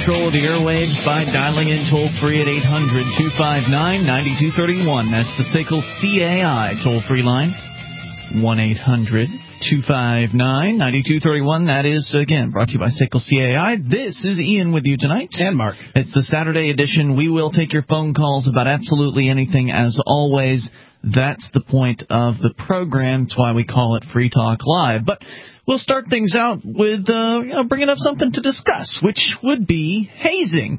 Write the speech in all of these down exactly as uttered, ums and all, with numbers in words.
control of the airwaves by dialing in toll-free at eight hundred, two five nine, nine two three one. That's the S A C L C A I toll-free line. one eight hundred, two five nine, nine two three one. That is, again, brought to you by S A C L C A I. This is Ian with you tonight. And Mark. It's the Saturday edition. We will take your phone calls about absolutely anything, as always. That's the point of the program. That's why we call it Free Talk Live. But we'll start things out with uh, you know, bringing up something to discuss, which would be hazing.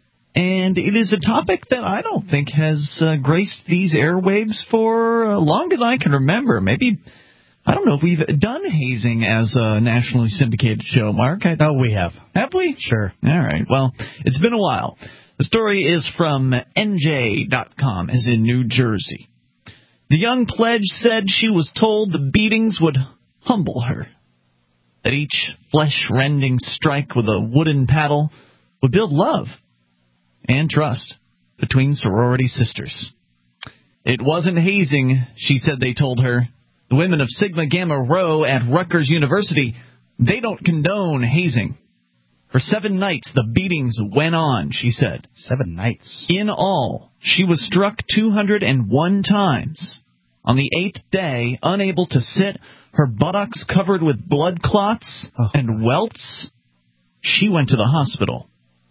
And it is a topic that I don't think has uh, graced these airwaves for uh, longer than I can remember. Maybe, I don't know if we've done hazing as a nationally syndicated show, Mark. I, oh, we have. Have we? Sure. All right. Well, it's been a while. The story is from N J dot com, as in New Jersey. The young pledge said she was told the beatings would humble her, that each flesh-rending strike with a wooden paddle would build love and trust between sorority sisters. It wasn't hazing, she said they told her. The women of Sigma Gamma Rho at Rutgers University, they don't condone hazing. For seven nights, the beatings went on, she said. Seven nights. In all, she was struck two hundred one times. On the eighth day, unable to sit, her buttocks covered with blood clots oh. and welts, she went to the hospital.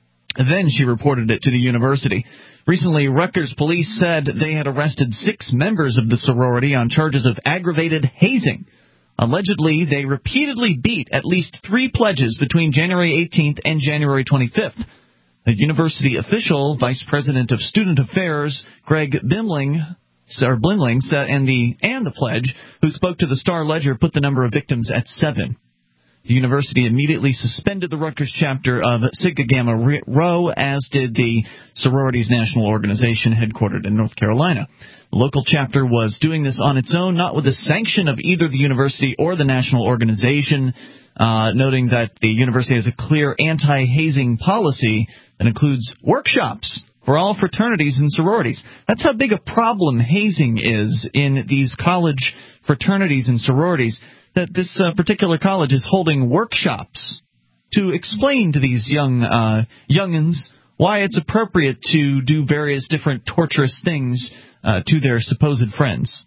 Then she reported it to the university. Recently, Rutgers police said they had arrested six members of the sorority on charges of aggravated hazing. Allegedly, they repeatedly beat at least three pledges between January eighteenth and January twenty-fifth. The university official, Vice President of Student Affairs, Greg Bimling, or Blimling, said, and the and the pledge, who spoke to the Star-Ledger, put the number of victims at seven. The university immediately suspended the Rutgers chapter of Sigma Gamma Rho, as did the sorority's national organization headquartered in North Carolina. The local chapter was doing this on its own, not with the sanction of either the university or the national organization, uh, noting that the university has a clear anti-hazing policy that includes workshops for all fraternities and sororities. That's how big a problem hazing is in these college fraternities and sororities, that this uh, particular college is holding workshops to explain to these young uh, youngins why it's appropriate to do various different torturous things uh, to their supposed friends.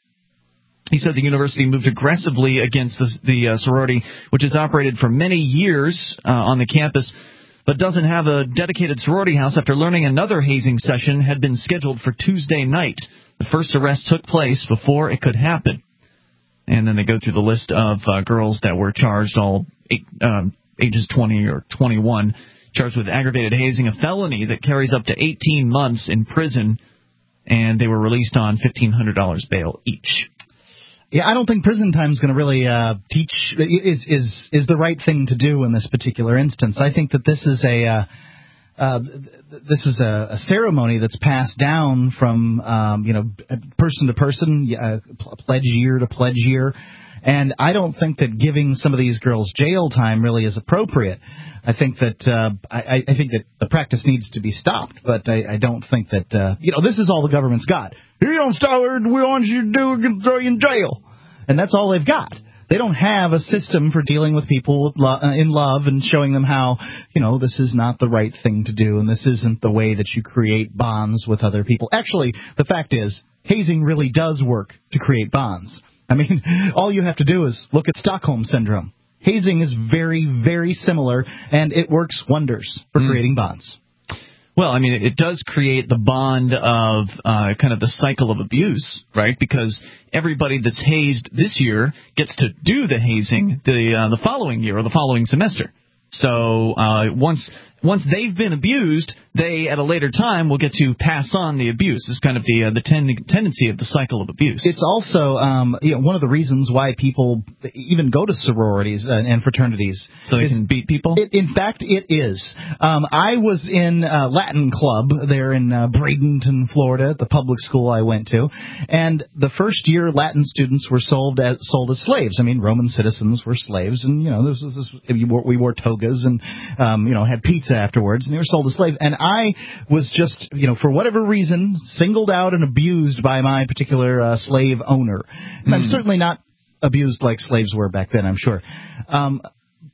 He said the university moved aggressively against the, the uh, sorority, which has operated for many years uh, on the campus, but doesn't have a dedicated sorority house after learning another hazing session had been scheduled for Tuesday night. The first arrest took place before it could happen. And then they go through the list of uh, girls that were charged, all eight, um, ages twenty or twenty-one, charged with aggravated hazing, a felony that carries up to eighteen months in prison, and they were released on fifteen hundred dollars bail each. Yeah, I don't think prison time is going to really uh, teach is is is the right thing to do in this particular instance. I think that this is a uh, uh, this is a, a ceremony that's passed down from um, you know person to person, uh, pledge year to pledge year, and I don't think that giving some of these girls jail time really is appropriate. I think that uh, I, I think that the practice needs to be stopped, but I, I don't think that uh, you know this is all the government's got. If you don't stop what we want you to do, we're going to throw you in jail, and that's all they've got. They don't have a system for dealing with people with lo- uh, in love and showing them how, you know, this is not the right thing to do and this isn't the way that you create bonds with other people. Actually, the fact is, hazing really does work to create bonds. I mean, all you have to do is look at Stockholm Syndrome. Hazing is very, very similar, and it works wonders for mm. creating bonds. Well, I mean, it does create the bond of uh, kind of the cycle of abuse, right? Because everybody that's hazed this year gets to do the hazing the uh, the following year or the following semester. So uh, once once they've been abused, they at a later time will get to pass on the abuse. It's kind of the uh, the ten- tendency of the cycle of abuse. It's also um, you know, one of the reasons why people even go to sororities and, and fraternities. So they can beat people? It, in fact, it is. Um, I was in uh, Latin Club there in uh, Bradenton, Florida, the public school I went to, and the first year Latin students were sold as, sold as slaves. I mean, Roman citizens were slaves, and you know this was this, we, wore, we wore togas and um, you know had pizza afterwards, and they were sold as slaves. And I was just, you know, for whatever reason, singled out and abused by my particular uh, slave owner. And mm. I'm certainly not abused like slaves were back then, I'm sure. Um,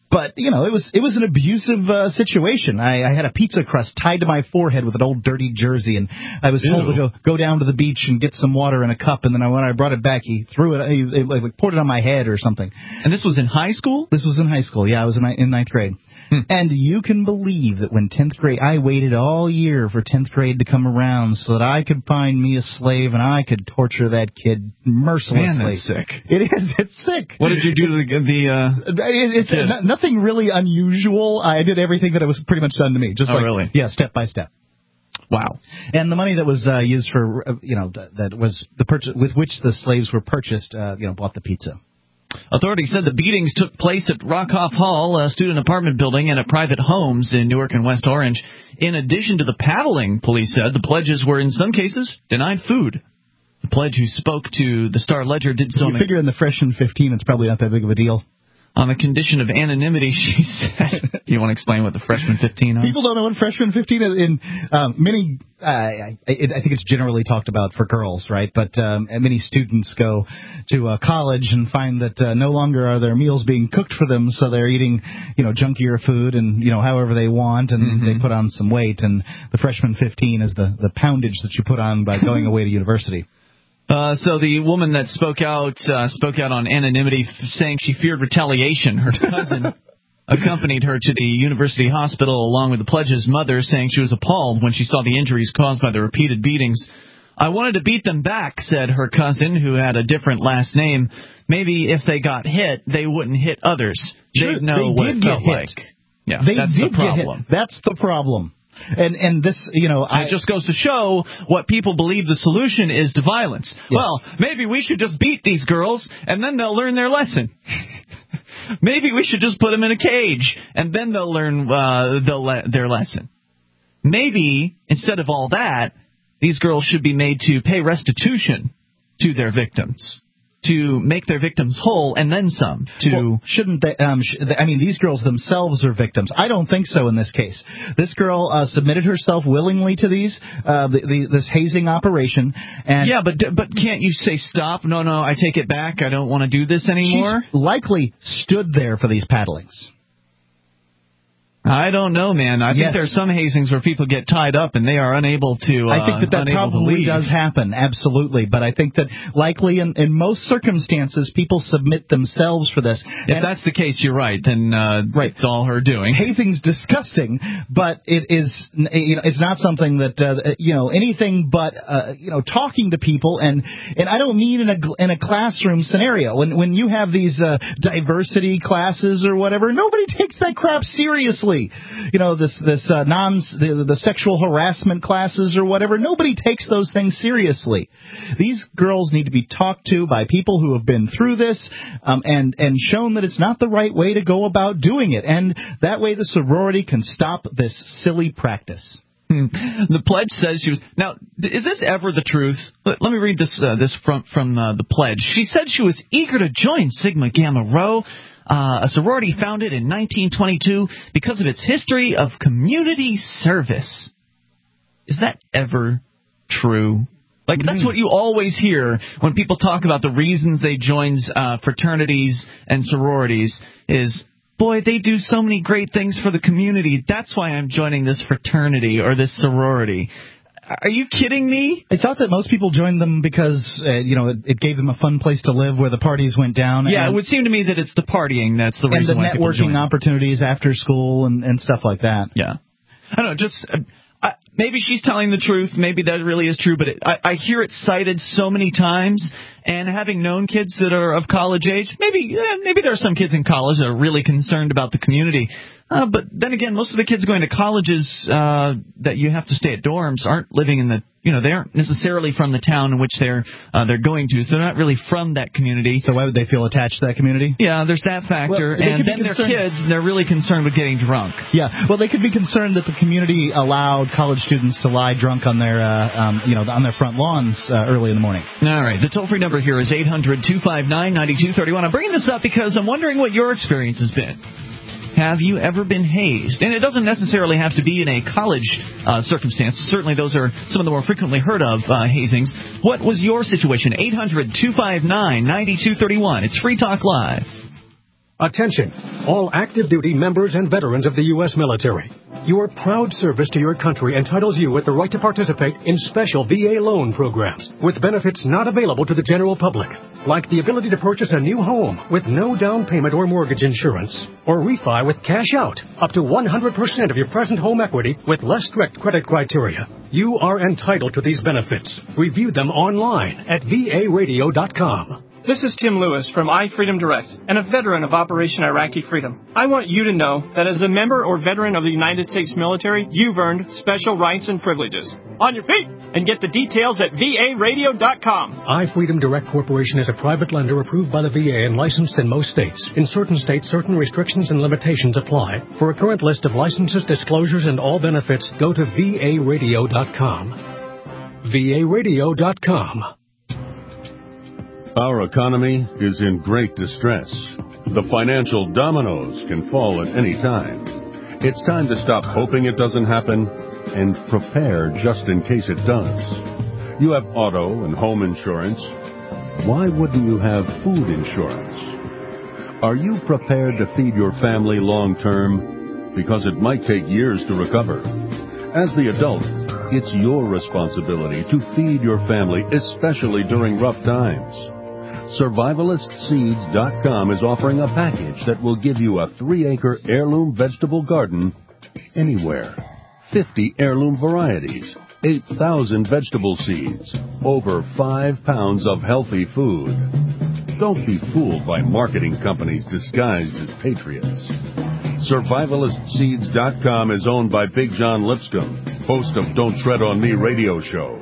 But, you know, it was it was an abusive uh, situation. I, I had a pizza crust tied to my forehead with an old dirty jersey, and I was told Ew. to go go down to the beach and get some water in a cup, and then I, when I brought it back, he threw it, he, he like, poured it on my head or something. And this was in high school? This was in high school, yeah. I was in, in ninth grade. Hmm. And you can believe that when tenth grade, I waited all year for tenth grade to come around so that I could find me a slave and I could torture that kid mercilessly. Man, that's sick. It is. It's sick. What did you do to the... the uh, it, it's n- nothing really unusual. I did everything that it was pretty much done to me. Just oh, like, really? Yeah, step by step. Wow. And the money that was uh, used for, uh, you know, that was the purchase with which the slaves were purchased, uh, you know, bought the pizza. Authorities said the beatings took place at Rockhoff Hall, a student apartment building, and at private homes in Newark and West Orange. In addition to the paddling, police said, the pledges were in some cases denied food. The pledge who spoke to the Star-Ledger did so... You figure in the freshman fifteen, it's probably not that big of a deal. On the condition of anonymity, she said. You want to explain what the freshman fifteen are? People don't know what freshman fifteen is. In um, many, uh, I, I think it's generally talked about for girls, right? But um, many students go to uh, college and find that uh, no longer are their meals being cooked for them, so they're eating, you know, junkier food and, you know, however they want, and mm-hmm. they put on some weight. And the freshman fifteen is the, the poundage that you put on by going away to university. Uh, so the woman that spoke out uh, spoke out on anonymity, f- saying she feared retaliation. Her cousin accompanied her to the university hospital along with the pledge's mother, saying she was appalled when she saw the injuries caused by the repeated beatings. I wanted to beat them back, said her cousin, who had a different last name. Maybe if they got hit, they wouldn't hit others. Sure, They'd know they what did it get felt hit. like. Yeah, they that's did the problem. Get hit. That's the problem. And and this, you know, I, it just goes to show what people believe the solution is to violence. Yes. Well, maybe we should just beat these girls, and then they'll learn their lesson. Maybe we should just put them in a cage, and then they'll learn uh, they'll le- their lesson. Maybe, instead of all that, these girls should be made to pay restitution to their victims, to make their victims whole, and then some. To well, shouldn't they? Um, sh- I mean, these girls themselves are victims. I don't think so in this case. This girl uh, submitted herself willingly to these uh, the, the, this hazing operation. And yeah, but but can't you say stop? No, no, I take it back. I don't want to do this anymore. She's likely stood there for these paddlings. I don't know, man. I yes. think there's some hazings where people get tied up and they are unable to. Uh, I think that that probably does happen, absolutely. But I think that likely in, in most circumstances, people submit themselves for this. If and that's the case, you're right. Then uh, right. it's all her doing. Hazing's disgusting, but it is, you know, it's not something that uh, you know anything but uh, you know talking to people, and and I don't mean in a in a classroom scenario. When when you have these uh, diversity classes or whatever, nobody takes that crap seriously. You know, this this uh, non the, the sexual harassment classes or whatever. Nobody takes those things seriously. These girls need to be talked to by people who have been through this um, and and shown that it's not the right way to go about doing it. And that way, the sorority can stop this silly practice. Hmm. The pledge says she was. Now, is this ever the truth? Let, let me read this uh, this from from uh, the pledge. She said she was eager to join Sigma Gamma Rho. Uh, a sorority founded in nineteen twenty-two because of its history of community service. Is that ever true? Like, that's what you always hear when people talk about the reasons they join uh, fraternities and sororities is, boy, they do so many great things for the community. That's why I'm joining this fraternity or this sorority. Are you kidding me? I thought that most people joined them because, uh, you know, it, it gave them a fun place to live where the parties went down. Yeah, and, it would seem to me that it's the partying that's the reason why people join. And the networking opportunities after school and, and stuff like that. Yeah. I don't know, just... Uh, I, maybe she's telling the truth. Maybe that really is true. But it, I, I hear it cited so many times. And having known kids that are of college age, maybe eh, maybe there are some kids in college that are really concerned about the community. Uh, but then again, most of the kids going to colleges uh, that you have to stay at dorms aren't living in the, you know, they aren't necessarily from the town in which they're uh, they're going to. So they're not really from that community. So why would they feel attached to that community? Yeah, there's that factor. Well, and then they're kids, and they're really concerned with getting drunk. Yeah, well, they could be concerned that the community allowed college students to lie drunk on their, uh, um, you know, on their front lawns uh, early in the morning. All right, the toll-free number here is eight hundred two five nine nine two three one. I'm bringing this up because I'm wondering what your experience has been. Have you ever been hazed? And it doesn't necessarily have to be in a college uh, circumstance. Certainly those are some of the more frequently heard of uh, hazings. What was your situation? eight hundred two five nine nine two three one. It's Free Talk Live. Attention, all active duty members and veterans of the U S military. Your proud service to your country entitles you with the right to participate in special V A loan programs with benefits not available to the general public, like the ability to purchase a new home with no down payment or mortgage insurance, or refi with cash out up to one hundred percent of your present home equity with less strict credit criteria. You are entitled to these benefits. Review them online at V A radio dot com. This is Tim Lewis from iFreedom Direct and a veteran of Operation Iraqi Freedom. I want you to know that as a member or veteran of the United States military, you've earned special rights and privileges. On your feet! And get the details at V A radio dot com. iFreedom Direct Corporation is a private lender approved by the V A and licensed in most states. In certain states, certain restrictions and limitations apply. For a current list of licenses, disclosures, and all benefits, go to V A radio dot com. V A radio dot com. Our economy is in great distress. The financial dominoes can fall at any time. It's time to stop hoping it doesn't happen and prepare just in case it does. You have auto and home insurance. Why wouldn't you have food insurance? Are you prepared to feed your family long term? Because it might take years to recover. As the adult, it's your responsibility to feed your family, especially during rough times. Survivalist Seeds dot com is offering a package that will give you a three-acre heirloom vegetable garden anywhere. fifty heirloom varieties, eight thousand vegetable seeds, over five pounds of healthy food. Don't be fooled by marketing companies disguised as patriots. Survivalist Seeds dot com is owned by Big John Lipscomb, host of Don't Tread on Me radio show.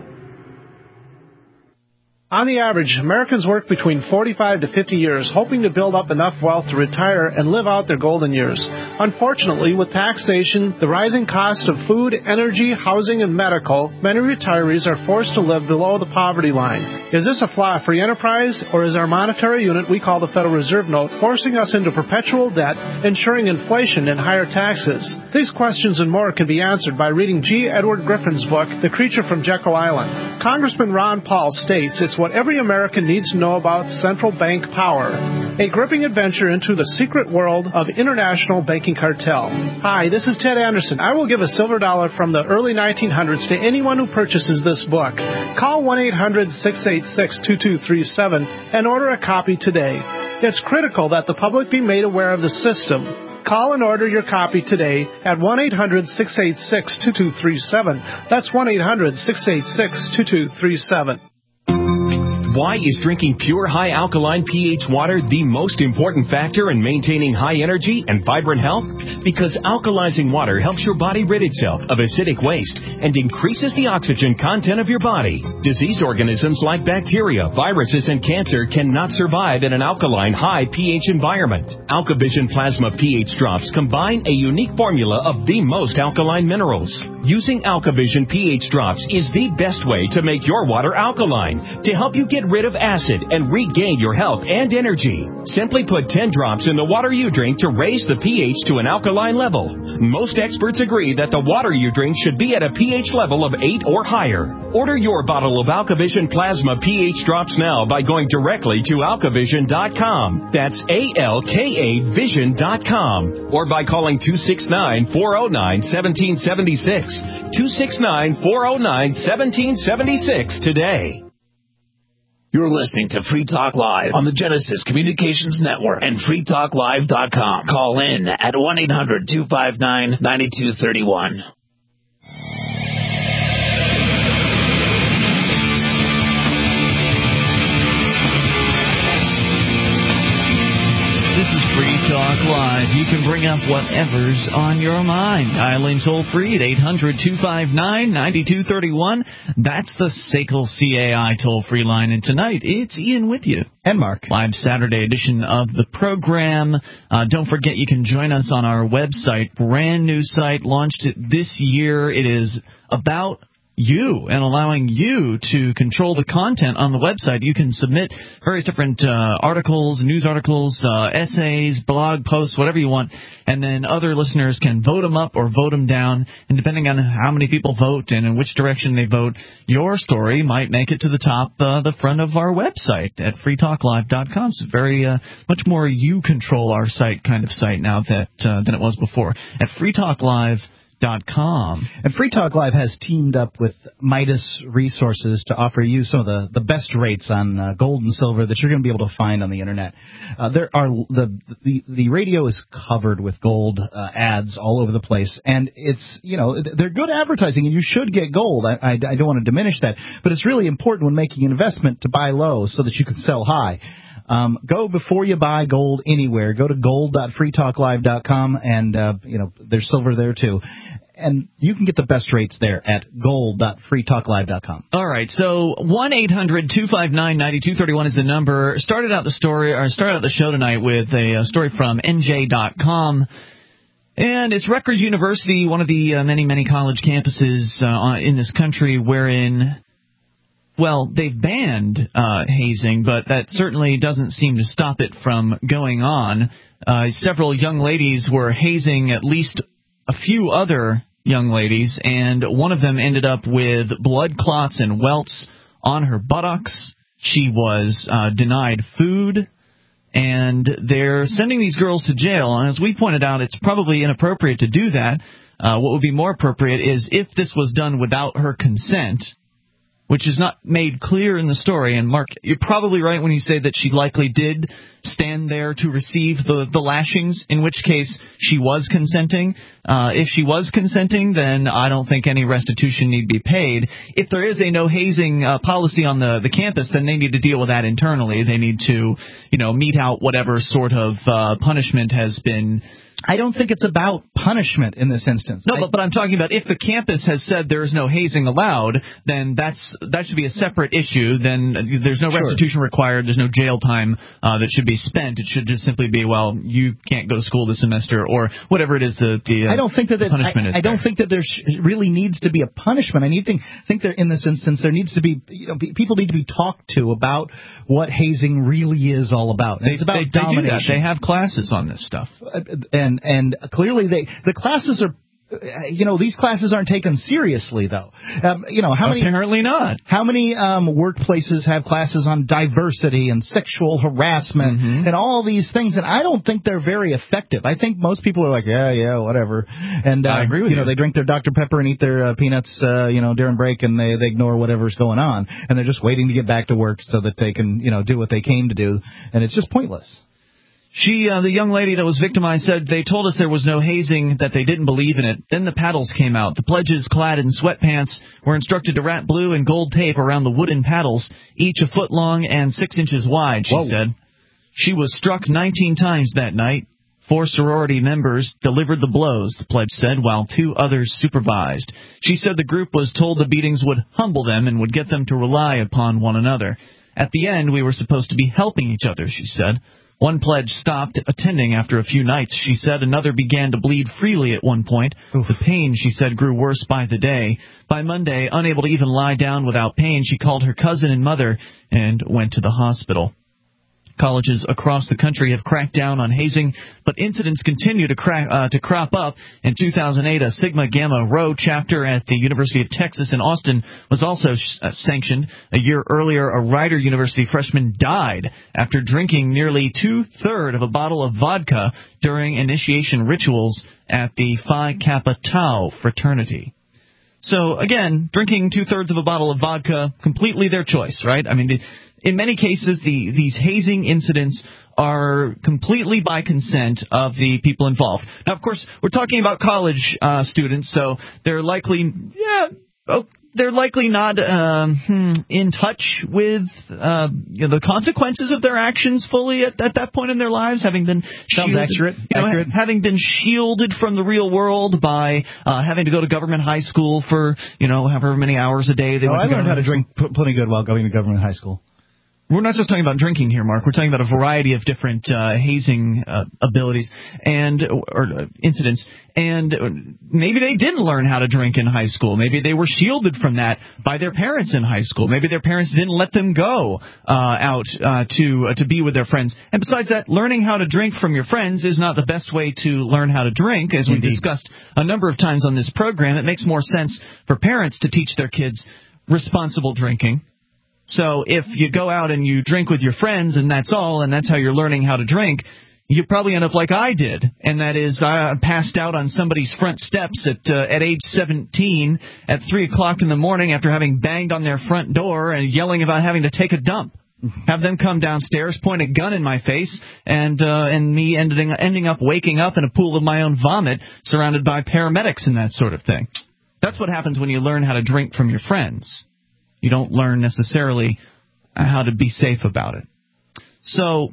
On the average, Americans work between forty-five to fifty years, hoping to build up enough wealth to retire and live out their golden years. Unfortunately, with taxation, the rising cost of food, energy, housing, and medical, many retirees are forced to live below the poverty line. Is this a flaw free enterprise, or is our monetary unit we call the Federal Reserve Note forcing us into perpetual debt, ensuring inflation and higher taxes? These questions and more can be answered by reading G. Edward Griffin's book, The Creature from Jekyll Island. Congressman Ron Paul states it's what every American needs to know about central bank power. A gripping adventure into the secret world of international banking cartel. Hi, this is Ted Anderson. I will give a silver dollar from the early nineteen hundreds to anyone who purchases this book. Call one eight hundred six eight six two two three seven and order a copy today. It's critical that the public be made aware of the system. Call and order your copy today at one eight hundred six eight six two two three seven. That's one eight hundred six eight six two two three seven. Why is drinking pure high alkaline pH water the most important factor in maintaining high energy and vibrant health? Because alkalizing water helps your body rid itself of acidic waste and increases the oxygen content of your body. Disease organisms like bacteria, viruses, and cancer cannot survive in an alkaline high pH environment. AlkaVision Plasma pH drops combine a unique formula of the most alkaline minerals. Using AlkaVision pH drops is the best way to make your water alkaline to help you get rid of acid and regain your health and energy. Simply put ten drops in the water you drink to raise the pH to an alkaline level. Most experts agree that the water you drink should be at a pH level of eight or higher. Order your bottle of AlkaVision Plasma pH drops now by going directly to alka vision dot com. That's A L K A vision dot com. Or by calling two six nine, four oh nine, one seven seven six. two six nine, four oh nine, one seven seven six today. You're listening to Free Talk Live on the Genesis Communications Network and free talk live dot com. Call in at one eight hundred two five nine nine two three one. This is Free Talk Live. You can bring up whatever's on your mind. Dialing toll free at eight hundred two five nine nine two three one. That's the S A C L C A I toll free line. And tonight, it's Ian with you. And Mark. Live Saturday edition of the program. Uh, don't forget you can join us on our website. Brand new site. Launched it this year. It is about you and allowing you to control the content on the website. You can submit various different uh, articles, news articles, uh, essays, blog posts, whatever you want, and then other listeners can vote them up or vote them down. And depending on how many people vote and in which direction they vote, your story might make it to the top, uh, the front of our website at free talk live dot com. So very uh, much more you control our site kind of site now that uh, than it was before at free talk live dot com. And Free Talk Live has teamed up with Midas Resources to offer you some of the, the best rates on uh, gold and silver that you're going to be able to find on the internet. Uh, there are the, the the radio is covered with gold uh, ads all over the place, and it's you know they're good advertising, and you should get gold. I, I, I don't want to diminish that, but it's really important when making an investment to buy low so that you can sell high. Um, go before you buy gold anywhere. Go to gold dot free talk live dot com, and uh, you know there's silver there too. And you can get the best rates there at gold dot free talk live dot com. All right, so one eight hundred two five nine nine two three one is the number. Started out the story, or started out the show tonight with a, a story from N J dot com. And it's Rutgers University, one of the uh, many, many college campuses uh, in this country wherein, well, they've banned uh, hazing, but that certainly doesn't seem to stop it from going on. Uh, several young ladies were hazing at least a few other young ladies, and one of them ended up with blood clots and welts on her buttocks. She was uh, denied food, and they're sending these girls to jail. And as we pointed out, it's probably inappropriate to do that. Uh, what would be more appropriate is if this was done without her consent, which is not made clear in the story. And, Mark, you're probably right when you say that she likely did stand there to receive the, the lashings, in which case she was consenting. Uh, if she was consenting, then I don't think any restitution need be paid. If there is a no-hazing uh, policy on the, the campus, then they need to deal with that internally. They need to, you know, mete out whatever sort of uh, punishment has been. I don't think it's about punishment in this instance. No, I, but, but I'm talking about if the campus has said there is no hazing allowed, then that's that should be a separate issue. Then there's no restitution sure. required. There's no jail time uh, that should be spent. It should just simply be, well, you can't go to school this semester or whatever it is the, the uh, I don't think that, that punishment I, is. I don't think that there sh- really needs to be a punishment. I need to think that in this instance there needs to be, you know, people need to be talked to about what hazing really is all about. And they, it's about they, domination. They do that. They have classes on this stuff. Uh, and and clearly they the classes are. You know, these classes aren't taken seriously, though. Um, you know, how many? Apparently not. How many um, workplaces have classes on diversity and sexual harassment mm-hmm. and all these things? And I don't think they're very effective. I think most people are like, yeah, yeah, whatever. And uh, I agree with you. You know, they drink their Doctor Pepper and eat their uh, peanuts, uh, you know, during break, and they, they ignore whatever's going on, and they're just waiting to get back to work so that they can, you know, do what they came to do, and it's just pointless. She, uh, the young lady that was victimized, said they told us there was no hazing, that they didn't believe in it. Then the paddles came out. The pledges, clad in sweatpants, were instructed to wrap blue and gold tape around the wooden paddles, each a foot long and six inches wide, she Whoa. said. She was struck nineteen times that night. Four sorority members delivered the blows, the pledge said, while two others supervised. She said the group was told the beatings would humble them and would get them to rely upon one another. At the end, we were supposed to be helping each other, she said. One pledge stopped attending after a few nights, she said. Another began to bleed freely at one point. Oof. The pain, she said, grew worse by the day. By Monday, unable to even lie down without pain, she called her cousin and mother and went to the hospital. Colleges across the country have cracked down on hazing, but incidents continue to, crack, uh, to crop up. In two thousand eight, a Sigma Gamma Rho chapter at the University of Texas in Austin was also sh- uh, sanctioned. A year earlier, a Rider University freshman died after drinking nearly two-thirds of a bottle of vodka during initiation rituals at the Phi Kappa Tau fraternity. So, again, drinking two-thirds of a bottle of vodka, completely their choice, right? I mean, the, in many cases, the, these hazing incidents are completely by consent of the people involved. Now, of course, we're talking about college uh, students, so they're likely, yeah, oh, they're likely not um, in touch with uh, you know, the consequences of their actions fully at, at that point in their lives, having been Sounds shielded, accurate. You know, accurate. Ha- having been shielded from the real world by uh, having to go to government high school for, you know, however many hours a day they oh, went I to learned how to drink p- plenty good while going to government high school. We're not just talking about drinking here, Mark. We're talking about a variety of different uh, hazing uh, abilities and or uh, incidents. And maybe they didn't learn how to drink in high school. Maybe they were shielded from that by their parents in high school. Maybe their parents didn't let them go uh, out uh, to uh, to be with their friends. And besides that, learning how to drink from your friends is not the best way to learn how to drink, as we discussed a number of times on this program. It makes more sense for parents to teach their kids responsible drinking. So if you go out and you drink with your friends and that's all, and that's how you're learning how to drink, you probably end up like I did, and that is I passed out on somebody's front steps at uh, at age seventeen at three o'clock in the morning after having banged on their front door and yelling about having to take a dump. Have them come downstairs, point a gun in my face, and uh, and me ending ending up waking up in a pool of my own vomit, surrounded by paramedics and that sort of thing. That's what happens when you learn how to drink from your friends. You don't learn necessarily how to be safe about it. So,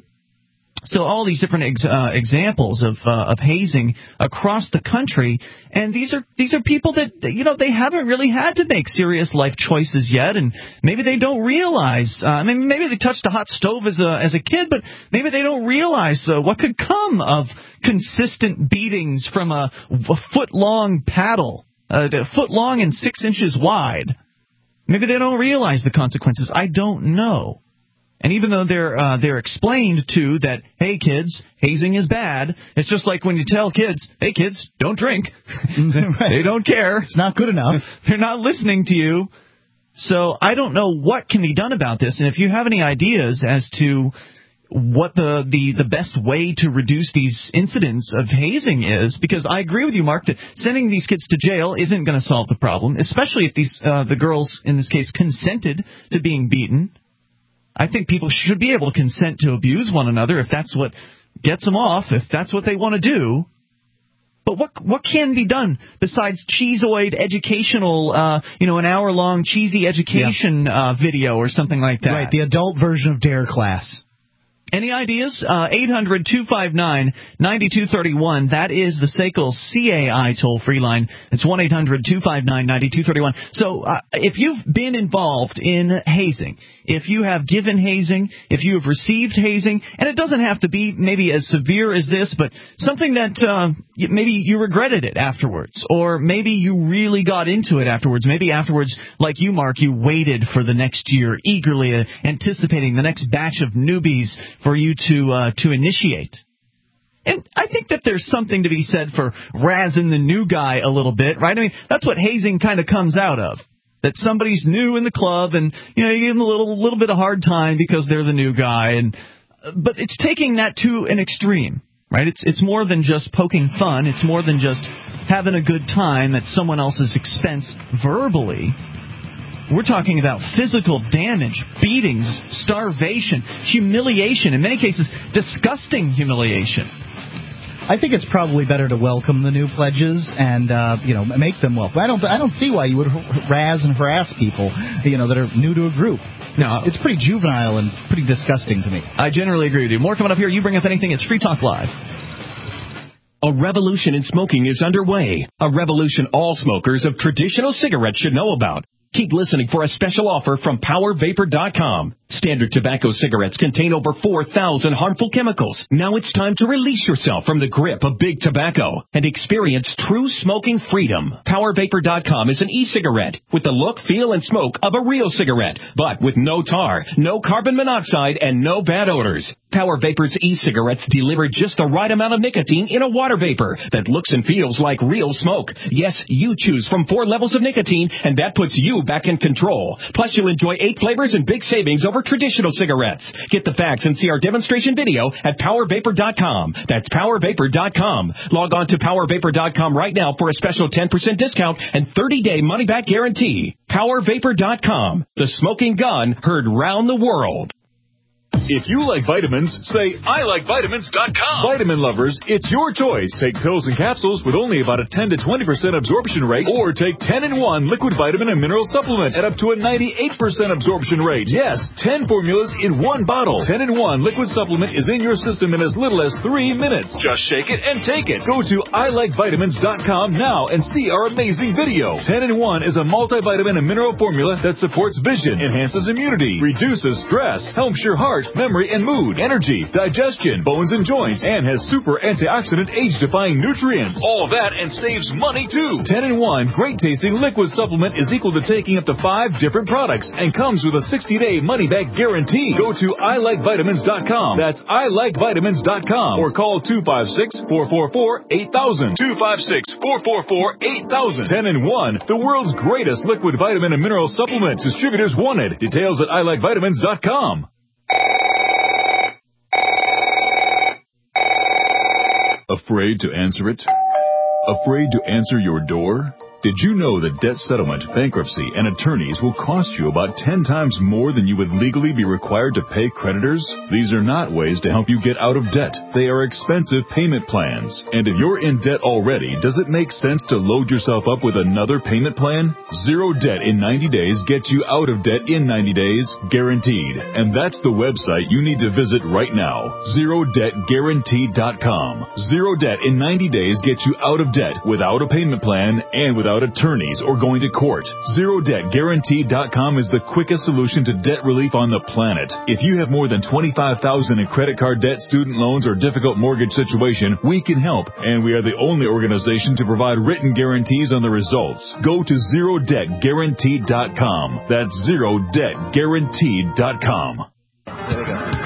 so all these different ex- uh, examples of uh, of hazing across the country, and these are these are people that, you know, they haven't really had to make serious life choices yet, and maybe they don't realize. Uh, I mean, maybe they touched a hot stove as a as a kid, but maybe they don't realize uh, what could come of consistent beatings from a, a foot long paddle, uh, a foot long and six inches wide. Maybe they don't realize the consequences. I don't know. And even though they're uh, they're explained to that, hey, kids, hazing is bad, it's just like when you tell kids, hey, kids, don't drink. Right. They don't care. It's not good enough. They're not listening to you. So I don't know what can be done about this. And if you have any ideas as to what the, the, the best way to reduce these incidents of hazing is, because I agree with you, Mark, that sending these kids to jail isn't going to solve the problem, especially if these uh, the girls, in this case, consented to being beaten. I think people should be able to consent to abuse one another if that's what gets them off, if that's what they want to do. But what what can be done besides cheeseoid educational, uh, you know, an hour-long cheesy education yeah. uh, video or something like that? Right, the adult version of Dare Class. Any ideas? Uh, eight hundred two five nine nine two three one. That is the S A C L C A I toll-free line. It's one eight hundred two five nine nine two three one. So uh, if you've been involved in hazing, if you have given hazing, if you have received hazing, and it doesn't have to be maybe as severe as this, but something that uh, maybe you regretted it afterwards, or maybe you really got into it afterwards. Maybe afterwards, like you, Mark, you waited for the next year, eagerly uh, anticipating the next batch of newbies for you to uh, to initiate. And I think that there's something to be said for razzing the new guy a little bit, right? I mean, that's what hazing kind of comes out of. That somebody's new in the club, and you know, you give them a little little bit of hard time because they're the new guy, and but it's taking that to an extreme, right? It's it's more than just poking fun. It's more than just having a good time at someone else's expense verbally. We're talking about physical damage, beatings, starvation, humiliation, in many cases, disgusting humiliation. I think it's probably better to welcome the new pledges and, uh, you know, make them welcome. I don't I don't see why you would razz and harass people, you know, that are new to a group. No. It's, it's pretty juvenile and pretty disgusting to me. I generally agree with you. More coming up here. You bring up anything. It's Free Talk Live. A revolution in smoking is underway. A revolution all smokers of traditional cigarettes should know about. Keep listening for a special offer from Power Vapor dot com. Standard tobacco cigarettes contain over four thousand harmful chemicals. Now it's time to release yourself from the grip of big tobacco and experience true smoking freedom. Power Vapor dot com is an e-cigarette with the look, feel, and smoke of a real cigarette, but with no tar, no carbon monoxide, and no bad odors. Power Vapor's e-cigarettes deliver just the right amount of nicotine in a water vapor that looks and feels like real smoke. Yes, you choose from four levels of nicotine, and that puts you back in control. Plus, you'll enjoy eight flavors and big savings over traditional cigarettes. Get the facts and see our demonstration video at Power Vapor dot com. That's Power Vapor dot com. Log on to Power Vapor dot com right now for a special ten percent discount and thirty-day money-back guarantee. Power Vapor dot com. The smoking gun heard round the world. If you like vitamins, say I like vitamins dot com. Vitamin lovers, it's your choice. Take pills and capsules with only about a ten to twenty percent absorption rate, or take ten in one liquid vitamin and mineral supplement at up to a ninety-eight percent absorption rate. Yes, ten formulas in one bottle. ten in one liquid supplement is in your system in as little as three minutes. Just shake it and take it. Go to I like vitamins dot com now and see our amazing video. ten in one is a multivitamin and mineral formula that supports vision, enhances immunity, reduces stress, helps your heart, memory and mood, energy, digestion, bones and joints, and has super antioxidant age-defying nutrients. All that and saves money too. ten in one great tasting liquid supplement is equal to taking up to five different products and comes with a sixty day money-back guarantee. Go to I like vitamins dot com. That's I like vitamins dot com or call two five six, four four four, eight thousand. two five six, four four four, eight thousand. ten in one, the world's greatest liquid vitamin and mineral supplement. Distributors wanted. Details at I like vitamins dot com. Afraid to answer it? Afraid to answer your door? Did you know that debt settlement, bankruptcy, and attorneys will cost you about ten times more than you would legally be required to pay creditors? These are not ways to help you get out of debt. They are expensive payment plans. And if you're in debt already, does it make sense to load yourself up with another payment plan? Zero debt in ninety days gets you out of debt in ninety days, guaranteed. And that's the website you need to visit right now, zero debt guaranteed dot com. Zero debt in ninety days gets you out of debt without a payment plan and without attorneys or going to court. zero debt guaranteed dot com is the quickest solution to debt relief on the planet. If you have more than twenty-five thousand dollars in credit card debt, student loans, or difficult mortgage situation, we can help, and we are the only organization to provide written guarantees on the results. Go to zero debt guaranteed dot com. That's zero debt guaranteed dot com. There we go.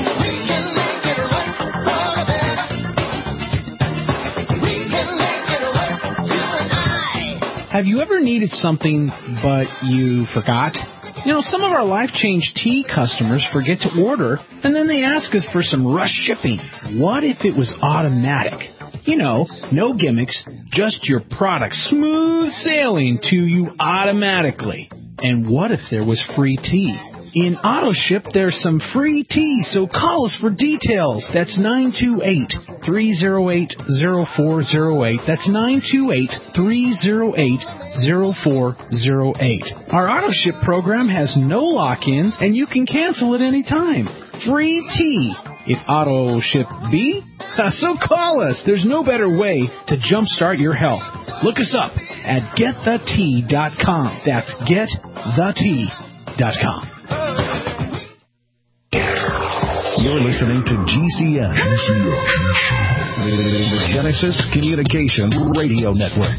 Have you ever needed something, but you forgot? You know, some of our Life Change Tea customers forget to order, and then they ask us for some rush shipping. What if it was automatic? You know, no gimmicks, just your product smooth sailing to you automatically. And what if there was free tea? In AutoShip, there's some free tea, so call us for details. That's nine two eight, three oh eight, oh four oh eight. That's nine two eight, three oh eight, oh four oh eight. Our AutoShip program has no lock-ins, and you can cancel at any time. Free tea. If AutoShip be, so call us. There's no better way to jumpstart your health. Look us up at get the tea dot com. That's get the tea dot com. You're listening to G C N, G C N. The Genesis Communication Radio Network.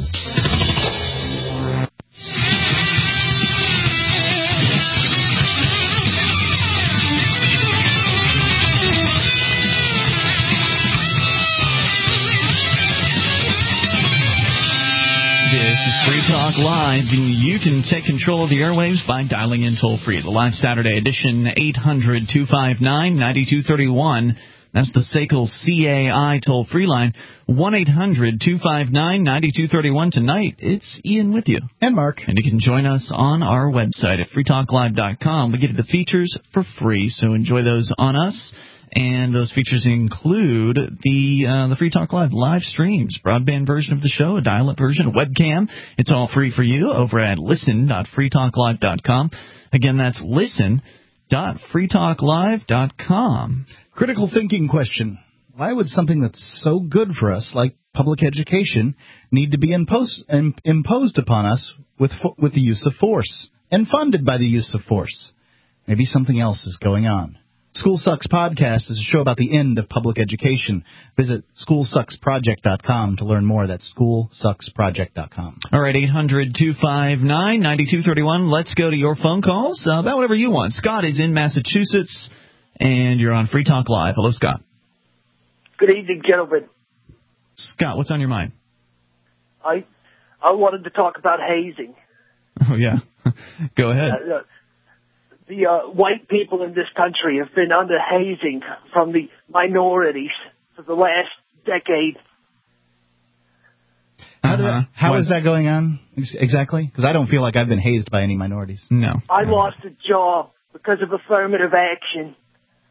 This is Free Talk Live. You can take control of the airwaves by dialing in toll-free. The live Saturday edition, eight hundred, two five nine, nine two three one. That's the S A C L C A I toll-free line, one eight hundred, two five nine, nine two three one. Tonight, it's Ian with you. And Mark. And you can join us on our website at free talk live dot com. We give you the features for free, so enjoy those on us. And those features include the uh, the Free Talk Live live streams, broadband version of the show, a dial-up version, a webcam. It's all free for you over at listen dot free talk live dot com. Again, that's listen dot free talk live dot com. Critical thinking question. Why would something that's so good for us, like public education, need to be imposed, im- imposed upon us with fo- with the use of force and funded by the use of force? Maybe something else is going on. School Sucks Podcast is a show about the end of public education. Visit school sucks project dot com to learn more. That's school sucks project dot com. All right, eight hundred, two five nine, nine two three one. Let's go to your phone calls uh, about whatever you want. Scott is in Massachusetts, and you're on Free Talk Live. Hello, Scott. Good evening, gentlemen. Scott, what's on your mind? I I wanted to talk about hazing. Oh, yeah. Go ahead. Uh, uh, The uh, white people in this country have been under hazing from the minorities for the last decade. How, uh-huh. that, how is that going on exactly? Because I don't feel like I've been hazed by any minorities. No. I lost a job because of affirmative action.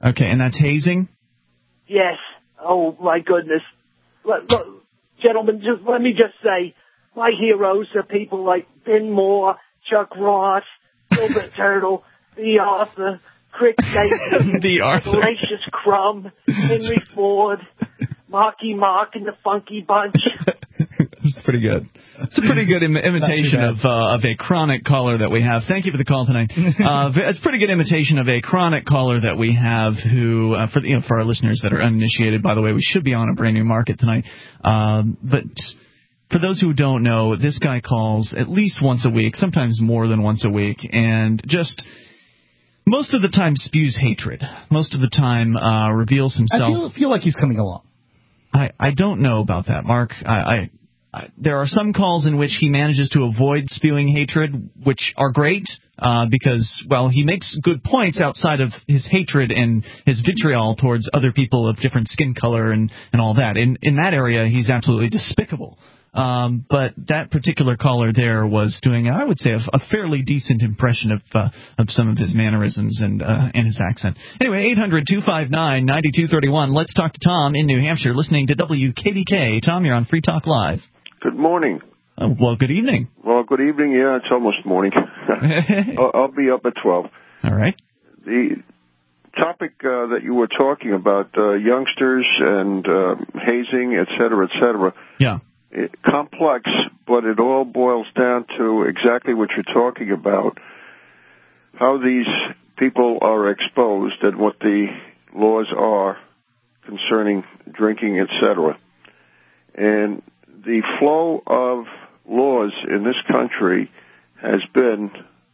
Okay, and that's hazing? Yes. Oh, my goodness. Look, look, gentlemen, just let me just say, my heroes are people like Ben Moore, Chuck Ross, Gilbert Turtle, the Arthur, Crick Nathan, the Arthur, Gracious Crumb, Henry Ford, Marky Mark and the Funky Bunch. That's pretty good. It's a pretty good Im- imitation of uh, of a chronic caller that we have. Thank you for the call tonight. Uh, it's a pretty good imitation of a chronic caller that we have who, uh, for you know, for our listeners that are uninitiated, by the way, we should be on a brand new market tonight. Um, but for those who don't know, this guy calls at least once a week, sometimes more than once a week, and just most of the time spews hatred. Most of the time uh, reveals himself. I feel, feel like he's coming along. I, I don't know about that, Mark. I, I, I there are some calls in which he manages to avoid spewing hatred, which are great uh, because, well, he makes good points outside of his hatred and his vitriol towards other people of different skin color and, and all that. In in that area, he's absolutely despicable. Um, but that particular caller there was doing, I would say, a, a fairly decent impression of uh, of some of his mannerisms and uh, and his accent. Anyway, eight hundred two five nine nine two three one. Let's talk to Tom in New Hampshire, listening to W K B K. Tom, you're on Free Talk Live. Good morning. Uh, well, good evening. Well, good evening. Yeah, it's almost morning. I'll, I'll be up at twelve. All right. The topic uh, that you were talking about, uh, youngsters and uh, hazing, et cetera, et cetera. Yeah. Complex, but it all boils down to exactly what you're talking about, how these people are exposed and what the laws are concerning drinking, et cetera. And the flow of laws in this country has been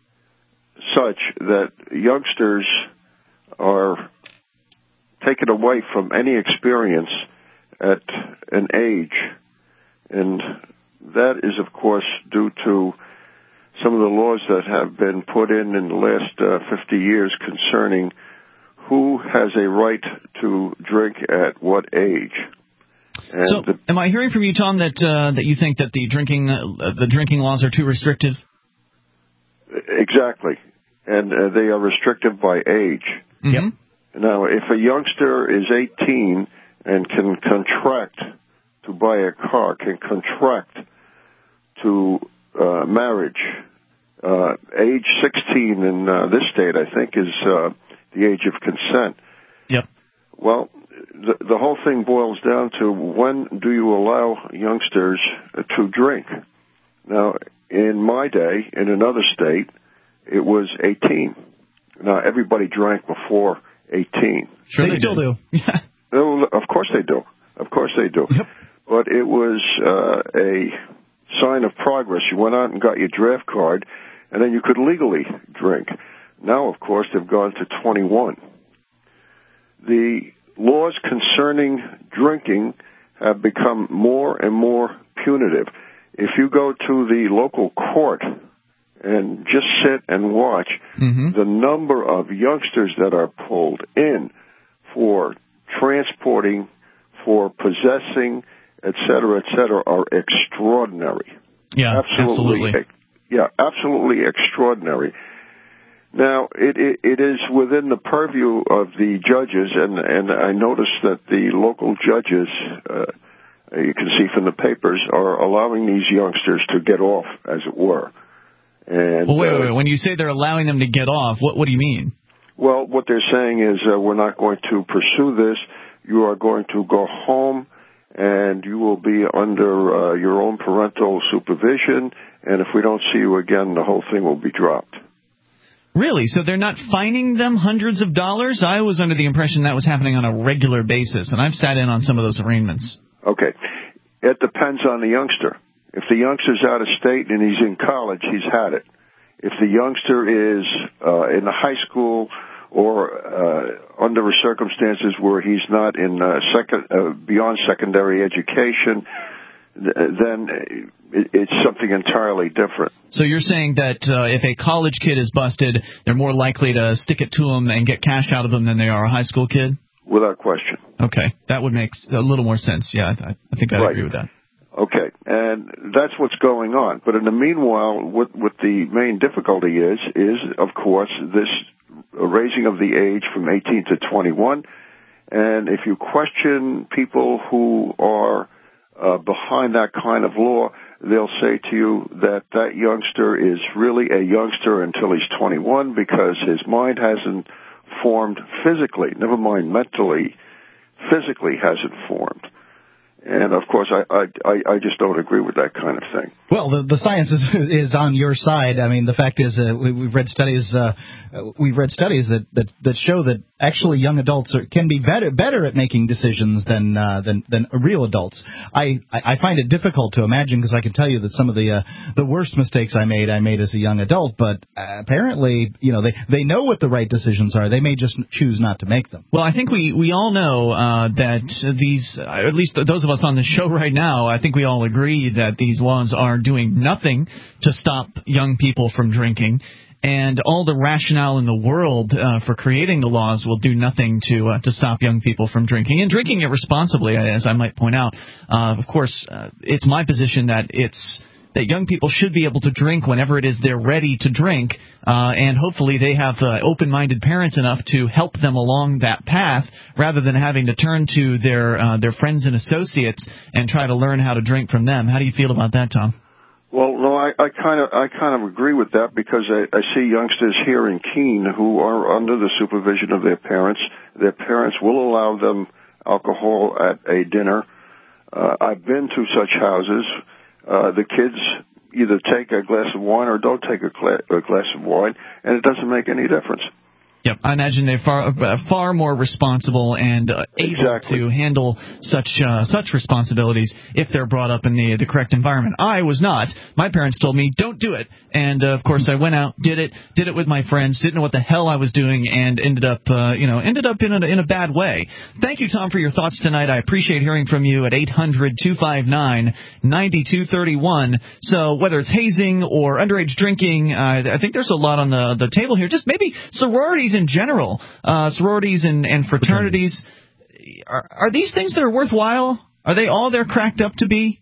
such that youngsters are taken away from any experience at an age. And that is, of course, due to some of the laws that have been put in in the last uh, fifty years concerning who has a right to drink at what age. And so, the, am I hearing from you, Tom, that uh, that you think that the drinking uh, the drinking laws are too restrictive? Exactly, and uh, they are restrictive by age. Mm-hmm. Now, if a youngster is eighteen and can contract to buy a car, can contract to uh, marriage. Uh, age sixteen in uh, this state, I think, is uh, the age of consent. Yep. Well, the, the whole thing boils down to when do you allow youngsters to drink? Now, in my day, in another state, it was eighteen. Now, everybody drank before eighteen. Sure, they, they still do. Yeah. Of course they do. Of course they do. Yep. But it was uh, a sign of progress. You went out and got your draft card, and then you could legally drink. Now, of course, they've gone to twenty-one. The laws concerning drinking have become more and more punitive. If you go to the local court and just sit and watch, mm-hmm. the number of youngsters that are pulled in for transporting, for possessing, et cetera, et cetera, are extraordinary. Yeah, absolutely. absolutely. Yeah, absolutely extraordinary. Now, it, it, it is within the purview of the judges, and, and I noticed that the local judges, uh, you can see from the papers, are allowing these youngsters to get off, as it were. And, well, wait, wait, wait. Uh, when you say they're allowing them to get off, what, what do you mean? Well, what they're saying is uh, we're not going to pursue this. You are going to go home, and you will be under uh, your own parental supervision, and if we don't see you again, the whole thing will be dropped. Really? So they're not fining them hundreds of dollars? I was under the impression that was happening on a regular basis, and I've sat in on some of those arraignments. Okay. It depends on the youngster. If the youngster's out of state and he's in college, he's had it. If the youngster is uh, in the high school or uh, under circumstances where he's not in uh, second, uh, beyond secondary education, th- then it, it's something entirely different. So you're saying that uh, if a college kid is busted, they're more likely to stick it to him and get cash out of him than they are a high school kid? Without question. Okay. That would make a little more sense. Yeah, I, I think I'd right. agree with that. Okay, and that's what's going on. But in the meanwhile, what, what the main difficulty is, is, of course, this raising of the age from eighteen to twenty-one. And if you question people who are uh, behind that kind of law, they'll say to you that that youngster is really a youngster until he's twenty-one because his mind hasn't formed physically, never mind mentally, physically hasn't formed. And, of course, I, I, I just don't agree with that kind of thing. Well, the, the science is, is on your side. I mean, the fact is uh, we, we've read studies uh, we've read studies that, that, that show that actually young adults are, can be better better at making decisions than uh, than, than real adults. I, I find it difficult to imagine because I can tell you that some of the uh, the worst mistakes I made, I made as a young adult. But uh, apparently, you know, they, they know what the right decisions are. They may just choose not to make them. Well, I think we, we all know uh, that these, at least those of us on the show right now, I think we all agree that these laws are doing nothing to stop young people from drinking, and all the rationale in the world uh, for creating the laws will do nothing to uh, to stop young people from drinking, and drinking irresponsibly, as I might point out. Uh, of course, uh, it's my position that it's that young people should be able to drink whenever it is they're ready to drink, uh, and hopefully they have uh, open-minded parents enough to help them along that path rather than having to turn to their uh, their friends and associates and try to learn how to drink from them. How do you feel about that, Tom? Well, no, I, I kind of I kind of agree with that because I, I see youngsters here in Keene who are under the supervision of their parents. Their parents will allow them alcohol at a dinner. Uh, I've been to such houses. Uh, the kids either take a glass of wine or don't take a, gla- a glass of wine, and it doesn't make any difference. Yep, I imagine they're far uh, far more responsible and uh, able exactly. to handle such uh, such responsibilities if they're brought up in the the correct environment. I was not. My parents told me don't do it, and uh, of course I went out, did it, did it with my friends, didn't know what the hell I was doing, and ended up uh, you know ended up in a in a bad way. Thank you, Tom, for your thoughts tonight. I appreciate hearing from you at eight hundred, two five nine, nine two three one. So whether it's hazing or underage drinking, uh, I think there's a lot on the the table here. Just maybe sororities in general, uh, sororities and, and fraternities. Are, are these things that are worthwhile? Are they all they're cracked up to be?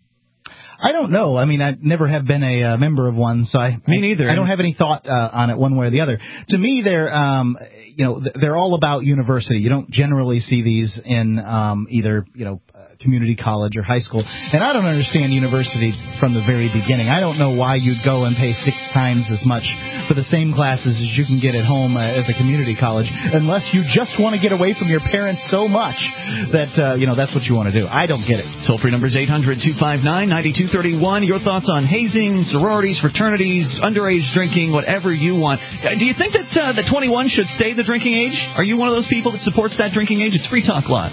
I don't know. I mean, I never have been a uh, member of one, so I me neither. I, I don't have any thought uh, on it one way or the other. To me, they're um, you know they're all about university. You don't generally see these in um, either you know community college or high school. And I don't understand university from the very beginning. I don't know why you'd go and pay six times as much for the same classes as you can get at home uh, at the community college, unless you just want to get away from your parents so much that uh, you know that's what you want to do. I don't get it. Toll-free number is eight hundred, two five nine, nine two three one. Your thoughts on hazing, sororities, fraternities, underage drinking, whatever you want. Do you think that uh, the twenty-one should stay the drinking age? Are you one of those people that supports that drinking age? It's Free Talk Live.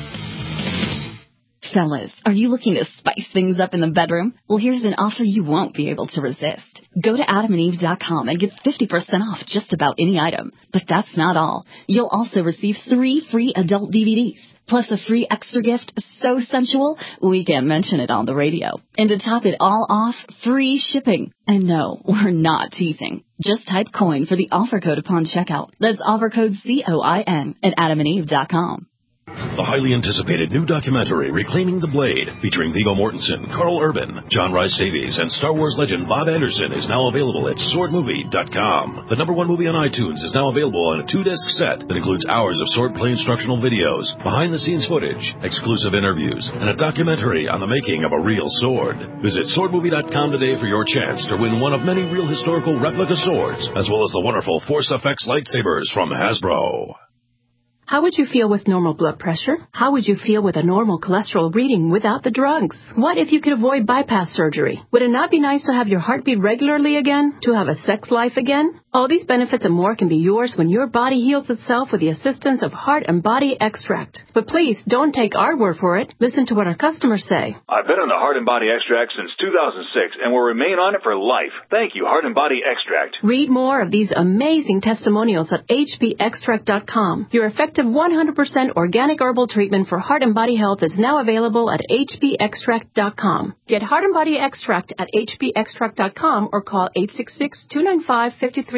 Fellas, are you looking to spice things up in the bedroom? Well, here's an offer you won't be able to resist. Go to adam and eve dot com and get fifty percent off just about any item. But that's not all. You'll also receive three free adult D V Ds, plus a free extra gift so sensual, we can't mention it on the radio. And to top it all off, free shipping. And no, we're not teasing. Just type COIN for the offer code upon checkout. That's offer code C O I N at adam and eve dot com. The highly anticipated new documentary, Reclaiming the Blade, featuring Viggo Mortensen, Carl Urban, John Rhys Davies, and Star Wars legend Bob Anderson, is now available at sword movie dot com. The number one movie on iTunes is now available on a two-disc set that includes hours of swordplay instructional videos, behind-the-scenes footage, exclusive interviews, and a documentary on the making of a real sword. Visit sword movie dot com today for your chance to win one of many real historical replica swords, as well as the wonderful Force F X lightsabers from Hasbro. How would you feel with normal blood pressure? How would you feel with a normal cholesterol reading without the drugs? What if you could avoid bypass surgery? Would it not be nice to have your heart beat regularly again? To have a sex life again? All these benefits and more can be yours when your body heals itself with the assistance of Heart and Body Extract. But please, don't take our word for it. Listen to what our customers say. I've been on the Heart and Body Extract since two thousand six and will remain on it for life. Thank you, Heart and Body Extract. Read more of these amazing testimonials at H B extract dot com. Your effective one hundred percent organic herbal treatment for heart and body health is now available at H B extract dot com. Get Heart and Body Extract at H B extract dot com or call eight six six, two nine five, five three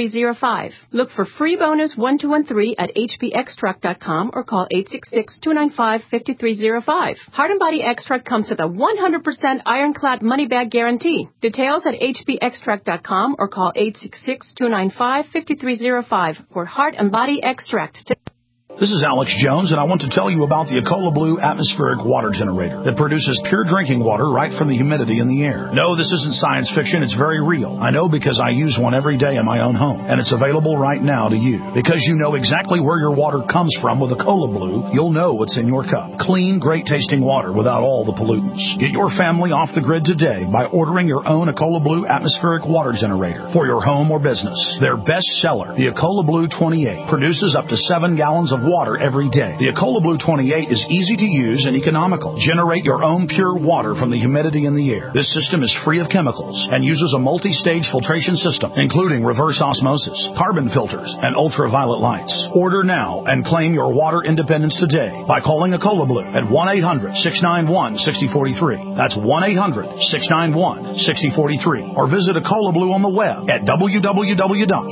three zero five. Look for free bonus one two one three at h b extract dot com or call eight six six, two nine five, five three zero five. Heart and Body Extract comes with a one hundred percent ironclad money-back guarantee. Details at h b extract dot com or call eight six six, two nine five, five three zero five for Heart and Body Extract. This is Alex Jones, and I want to tell you about the Ecola Blue atmospheric water generator that produces pure drinking water right from the humidity in the air. No, this isn't science fiction. It's very real. I know because I use one every day in my own home, and it's available right now to you. Because you know exactly where your water comes from with Ecola Blue, you'll know what's in your cup. Clean, great-tasting water without all the pollutants. Get your family off the grid today by ordering your own Ecola Blue atmospheric water generator for your home or business. Their best seller, the Ecola Blue twenty-eight, produces up to seven gallons of water every day. The Ecola Blue twenty-eight is easy to use and economical. Generate your own pure water from the humidity in the air. This system is free of chemicals and uses a multi-stage filtration system, including reverse osmosis, carbon filters, and ultraviolet lights. Order now and claim your water independence today by calling Ecola Blue at one eight hundred, six nine one, six zero four three. That's one eight hundred, six nine one, six zero four three. Or visit Ecola Blue on the web at w w w dot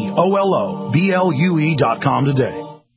ecola blue dot com today.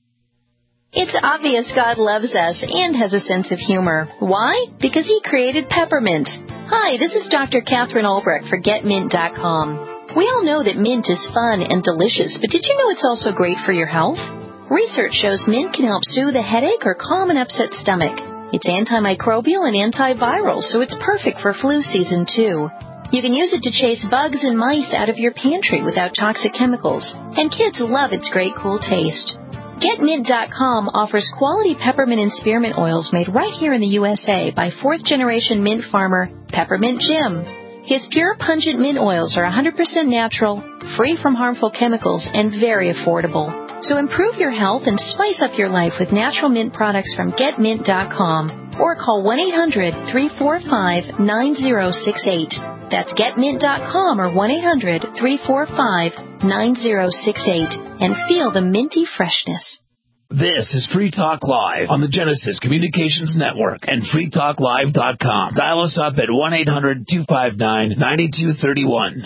It's obvious God loves us and has a sense of humor. Why? Because He created peppermint. Hi, this is Doctor Catherine Albrecht for Get Mint dot com. We all know that mint is fun and delicious, but did you know it's also great for your health? Research shows mint can help soothe a headache or calm an upset stomach. It's antimicrobial and antiviral, so it's perfect for flu season too. You can use it to chase bugs and mice out of your pantry without toxic chemicals, and kids love its great cool taste. Get Mint dot com offers quality peppermint and spearmint oils made right here in the U S A by fourth-generation mint farmer Peppermint Jim. His pure, pungent mint oils are one hundred percent natural, free from harmful chemicals, and very affordable. So improve your health and spice up your life with natural mint products from Get Mint dot com or call one eight hundred, three four five, nine zero six eight. That's Get Mint dot com or one eight hundred, three four five, nine zero six eight and feel the minty freshness. This is Free Talk Live on the Genesis Communications Network and free talk live dot com. Dial us up at one eight hundred, two five nine, nine two three one.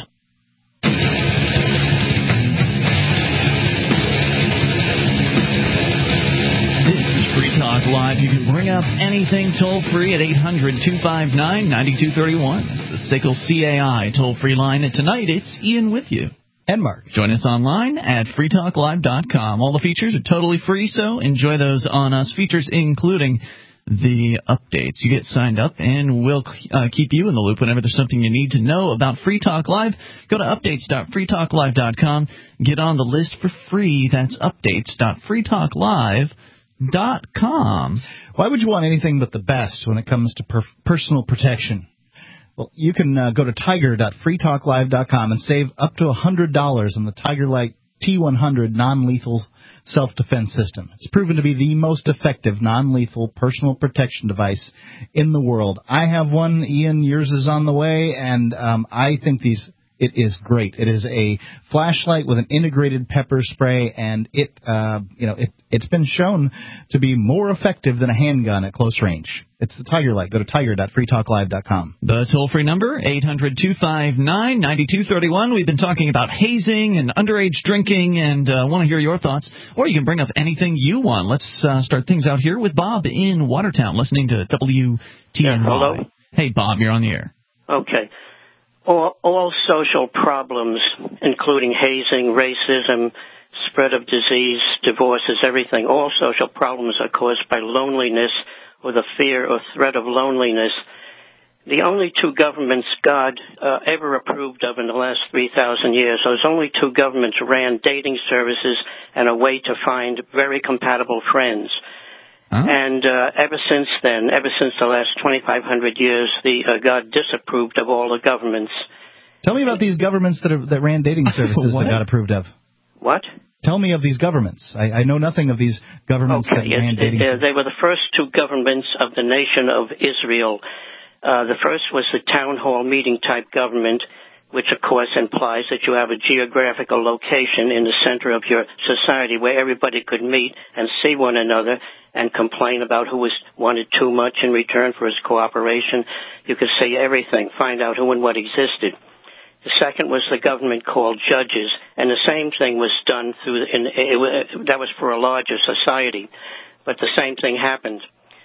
Free Talk Live. You can bring up anything toll-free at eight hundred, two five nine, nine two three one. That's the S I C L C A I toll-free line. And tonight, it's Ian with you. And Mark. Join us online at free talk live dot com. All the features are totally free, so enjoy those on us. Features including the updates. You get signed up, and we'll uh, keep you in the loop whenever there's something you need to know about Free Talk Live. Go to updates dot free talk live dot com. Get on the list for free. That's updates dot free talk live dot com. Why would you want anything but the best when it comes to per- personal protection? Well, you can uh, go to tiger dot free talk live dot com and save up to one hundred dollars on the Tiger Light T one hundred non-lethal self-defense system. It's proven to be the most effective non-lethal personal protection device in the world. I have one. Ian, yours is on the way, and um, I think these it is great. It is a flashlight with an integrated pepper spray, and it, uh, you know, it, it's been shown to be more effective than a handgun at close range. It's the Tiger Light. Go to tiger dot free talk live dot com. The toll-free number, eight hundred, two five nine, nine two three one. We've been talking about hazing and underage drinking, and uh, want to hear your thoughts. Or you can bring up anything you want. Let's uh, start things out here with Bob in Watertown, listening to W T N Y. Yeah, hello? Hey, Bob, you're on the air. Okay. All, all social problems, including hazing, racism, spread of disease, divorces, everything, all social problems are caused by loneliness or the fear or threat of loneliness. The only two governments God uh, ever approved of in the last three thousand years, those only two governments ran dating services and a way to find very compatible friends. Huh? And uh, ever since then, ever since the last twenty-five hundred years, the uh, God disapproved of all the governments. Tell me about these governments that are, that ran dating services that God approved of. What? Tell me of these governments. I, I know nothing of these governments okay, that ran it, dating it, services. They were the first two governments of the nation of Israel. Uh, the first was the town hall meeting type government, which of course implies that you have a geographical location in the center of your society where everybody could meet and see one another and complain about who was wanted too much in return for his cooperation. You could say everything, find out who and what existed. The second was the government called judges, and the same thing was done through. In, it, that was for a larger society, but the same thing happened.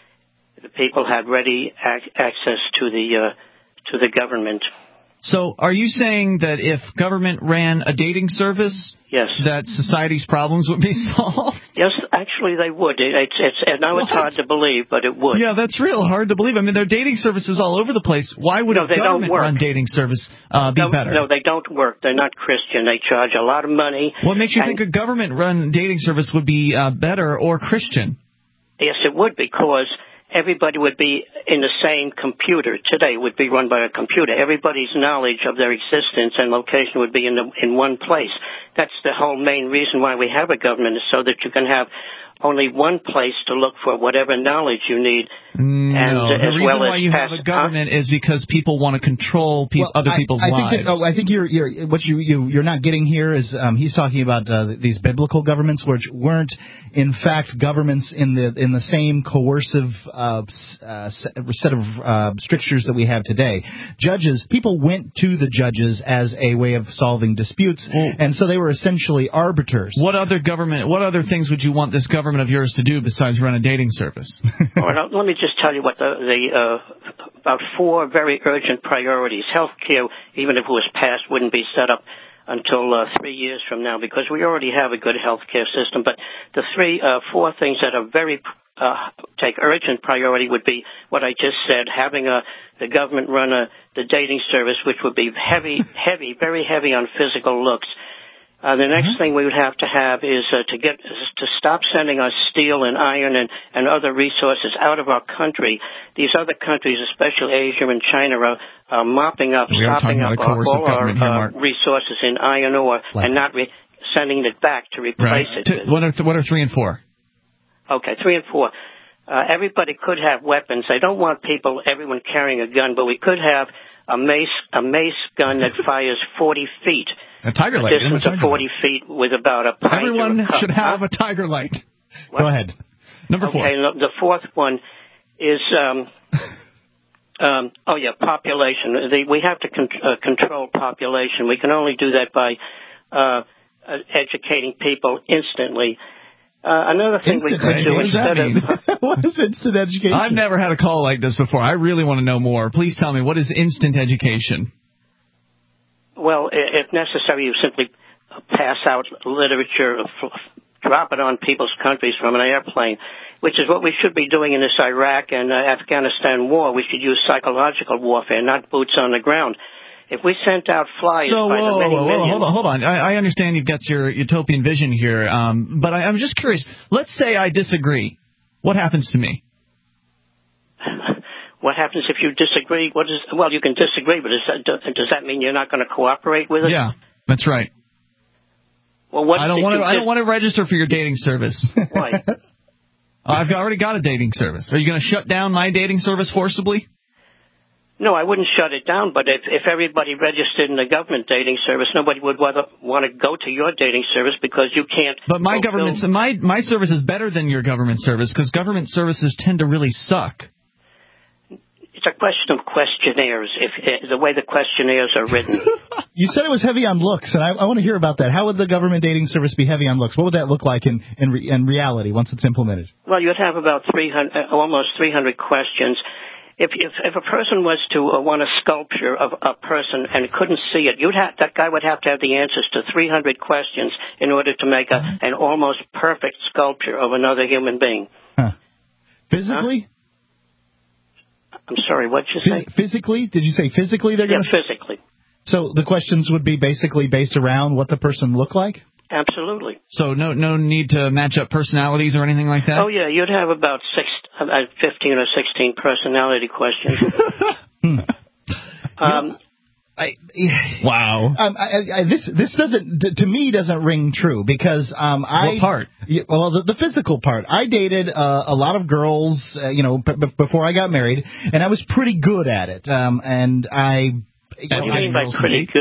The people had ready ac- access to the uh, to the government. So, are you saying that if government ran a dating service, yes, that society's problems would be solved? Yes, actually they would. It, it's, it's, I know it's hard to believe, but it would. Yeah, that's real hard to believe. I mean, there are dating services all over the place. Why would no, a government-run dating service uh, be no, better? No, they don't work. They're not Christian. They charge a lot of money. What makes you think a government-run dating service would be uh, better or Christian? Yes, it would, because everybody would be in the same computer. Today would be run by a computer. Everybody's knowledge of their existence and location would be in the, in one place. That's the whole main reason why we have a government, is so that you can have only one place to look for whatever knowledge you need. No, and, uh, the as reason well why as you pass, have a government huh? is because people want to control pe- well, other I, people's I lives. Think that, oh, I think you're, you're, what you, you, you're not getting here is um, he's talking about uh, these biblical governments, which weren't, in fact, governments in the in the same coercive uh, uh, set of uh, strictures that we have today. Judges, people went to the judges as a way of solving disputes, well, and so they were essentially arbiters. What other government? What other things would you want this government of yours to do besides run a dating service? Well, now, let me just tell you what the, the uh, about four very urgent priorities. Healthcare, even if it was passed, wouldn't be set up until uh, three years from now, because we already have a good healthcare system. But the three, uh, four things that are very uh, take urgent priority would be what I just said: having a the government run a the dating service, which would be heavy, heavy, very heavy on physical looks. Uh, the next mm-hmm. thing we would have to have is uh, to get to stop sending us steel and iron and, and other resources out of our country. These other countries, especially Asia and China, are, are mopping up, so mopping up our, all our uh, here, resources in iron ore like. and not re- sending it back to replace right. it. To, what, are th- what are three and four? Okay, three and four. Uh, everybody could have weapons. I don't want people, everyone carrying a gun, but we could have a mace, a mace gun that fires forty feet. A Tiger Light. A distance of forty feet with about a pint Everyone or a cup. should have huh? a Tiger Light. What? Go ahead. Number four. Okay, the fourth one is, um, um, oh yeah, population. The, we have to con- uh, control population. We can only do that by uh, uh, educating people instantly. Uh, another thing instant we could do instead of... What is instant education? I've never had a call like this before. I really want to know more. Please tell me, what is instant education? Well, if necessary, you simply pass out literature, drop it on people's countries from an airplane, which is what we should be doing in this Iraq and uh, Afghanistan war. We should use psychological warfare, not boots on the ground. If we sent out flyers so, by whoa, the many whoa, whoa, millions... hold on, hold on. I, I understand you've got your utopian vision here, um, but I, I'm just curious. Let's say I disagree. What happens to me? What happens if you disagree? What is, well, you can disagree, but is that, does that mean you're not going to cooperate with it? Yeah, that's right. Well, what I don't want to. Dis- I don't want to register for your dating service. Why? I've already got a dating service. Are you going to shut down my dating service forcibly? No, I wouldn't shut it down. But if, if everybody registered in the government dating service, nobody would want to go to your dating service because you can't. But my government, so my my service is better than your government service because government services tend to really suck. It's a question of questionnaires, if, if the way the questionnaires are written. You said it was heavy on looks, and I, I want to hear about that. How would the government dating service be heavy on looks? What would that look like in in, re, in reality once it's implemented? Well, you'd have about three hundred, uh, almost three hundred questions. If, if if a person was to uh, want a sculpture of a person and couldn't see it, you'd have that guy would have to have the answers to three hundred questions in order to make a, an almost perfect sculpture of another human being. Huh. Physically? Huh? I'm sorry, what'd you say? Phys- physically? Did you say physically they're yeah, going to... physically. So the questions would be basically based around what the person looked like? Absolutely. So no no need to match up personalities or anything like that? Oh, yeah, you'd have about six, about fifteen or sixteen personality questions. hmm. um, I, wow. Um, I, I, this this doesn't to me doesn't ring true because um I what part? Well, the, the physical part. I dated uh, a lot of girls, uh, you know, b- b- before I got married, and I was pretty good at it. Um, and I. What do you mean by pretty good? Yeah,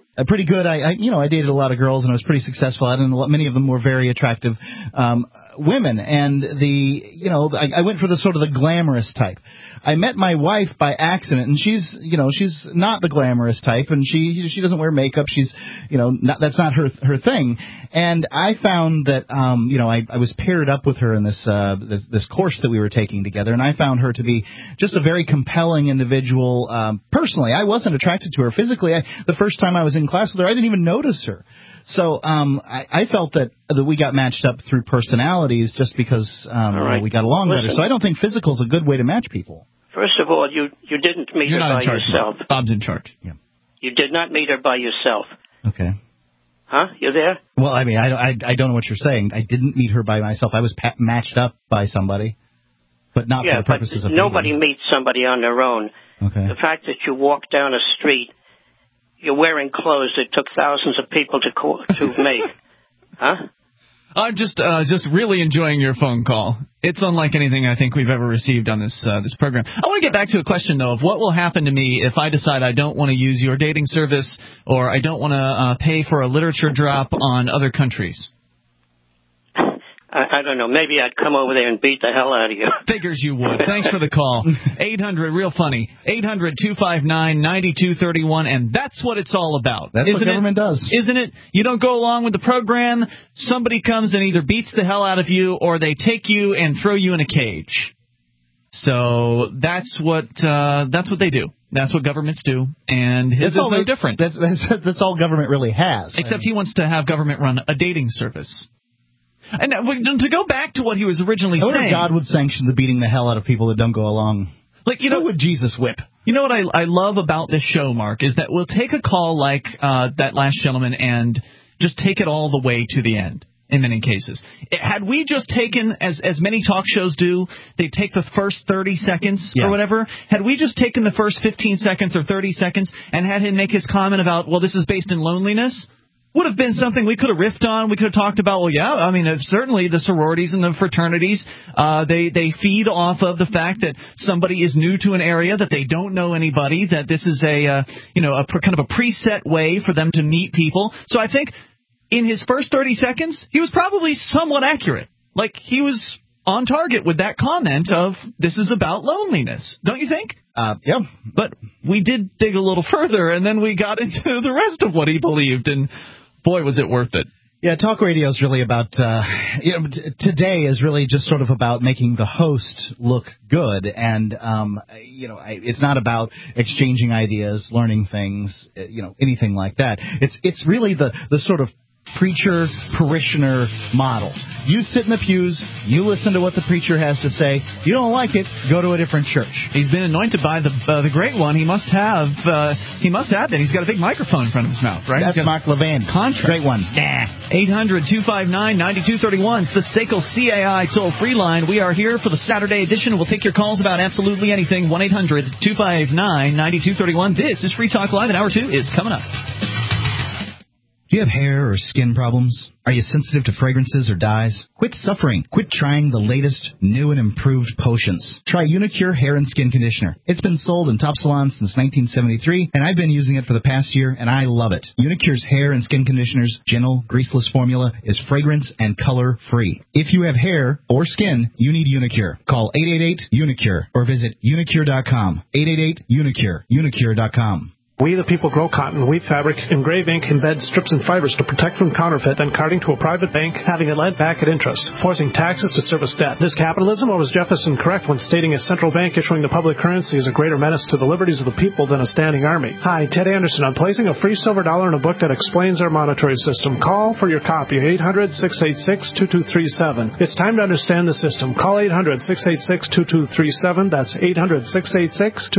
Uh, pretty good. I, I, you know, I dated a lot of girls, and I was pretty successful at it, and many of them were very attractive um, women. And the, you know, I, I went for the sort of the glamorous type. I met my wife by accident, and she's, you know, she's not the glamorous type, and she she doesn't wear makeup. She's, you know, not, that's not her her thing. And I found that, um, you know, I, I was paired up with her in this, uh, this this course that we were taking together, and I found her to be just a very compelling individual. Um, personally, I wasn't attracted to her physically. I, the first time I was in class with her, I didn't even notice her. So um, I, I felt that that we got matched up through personalities just because um, All right. you know, we got along Listen. better. So I don't think physical is a good way to match people. First of all, you you didn't meet You're her not by in charge, yourself. Bob. Bob's in charge. Yeah. You did not meet her by yourself. Okay. Huh? You there? Well, I mean, I, I, I don't know what you're saying. I didn't meet her by myself. I was pa- matched up by somebody, but not yeah, for the purposes but of nobody meeting. meets somebody on their own. Okay. The fact that you walk down a street, you're wearing clothes that took thousands of people to co- to make. Huh? I'm just uh, just really enjoying your phone call. It's unlike anything I think we've ever received on this uh, this program. I want to get back to a question, though, of what will happen to me if I decide I don't want to use your dating service or I don't want to uh, pay for a literature drop on other countries. I, I don't know. Maybe I'd come over there and beat the hell out of you. Figures you would. Thanks for the call. eight hundred, real funny. eight hundred two five nine nine two three one, and that's what it's all about. That's what government it? does. Isn't it? You don't go along with the program, somebody comes and either beats the hell out of you or they take you and throw you in a cage. So that's what uh, that's what they do. That's what governments do, and his that's is all no they, different. That's, that's, that's all government really has. Except I mean, he wants to have government run a dating service. And to go back to what he was originally I wonder saying, if God would sanction the beating the hell out of people that don't go along. Like, you know, who would Jesus whip? You know what I, I love about this show, Mark, is that we'll take a call like uh, that last gentleman and just take it all the way to the end. In many cases, it, had we just taken, as as many talk shows do, they take the first thirty seconds yeah. or whatever. Had we just taken the first fifteen seconds or thirty seconds and had him make his comment about, well, this is based in loneliness, would have been something we could have riffed on. We could have talked about, well, yeah, I mean, uh, certainly the sororities and the fraternities, uh, they, they feed off of the fact that somebody is new to an area, that they don't know anybody, that this is a, uh, you know, a pr- kind of a preset way for them to meet people. So I think in his first thirty seconds, he was probably somewhat accurate. Like, he was on target with that comment of, this is about loneliness. Don't you think? Uh, yeah. But we did dig a little further, and then we got into the rest of what he believed, and boy, was it worth it. Yeah, talk radio is really about, uh, you know, t- today is really just sort of about making the host look good. And, um, you know, I, it's not about exchanging ideas, learning things, you know, anything like that. It's, it's really the, the sort of preacher parishioner model. You sit in the pews, you listen to what the preacher has to say. You don't like it, go to a different church. He's been anointed by the uh, the great one. He must have uh, he must have that. He's got a big microphone in front of his mouth, right? That's Mark Levin. Contract. Great one. Nah. eight hundred two five nine nine two three one. It's the S A C L C A I toll-free line. We are here for the Saturday edition. We'll take your calls about absolutely anything. one eight hundred two five nine nine two three one. This is Free Talk Live, and hour two is coming up. Do you have hair or skin problems? Are you sensitive to fragrances or dyes? Quit suffering. Quit trying the latest, new and improved potions. Try Unicure Hair and Skin Conditioner. It's been sold in top salons since nineteen seventy-three, and I've been using it for the past year, and I love it. Unicure's Hair and Skin Conditioner's gentle, greaseless formula is fragrance and color-free. If you have hair or skin, you need Unicure. Call eight eight eight Unicure or visit unicure dot com. eight eight eight Unicure. unicure dot com. We the people grow cotton, weave fabric, engrave ink, embed strips and fibers to protect from counterfeit, then carting to a private bank, having it lent back at interest, forcing taxes to service debt. This capitalism, or was Jefferson correct when stating a central bank issuing the public currency is a greater menace to the liberties of the people than a standing army? Hi, Ted Anderson. I'm placing a free silver dollar in a book that explains our monetary system. Call for your copy, eight hundred six eight six two two three seven. It's time to understand the system. Call eight hundred six eight six two two three seven. That's eight hundred six eight six two two three seven.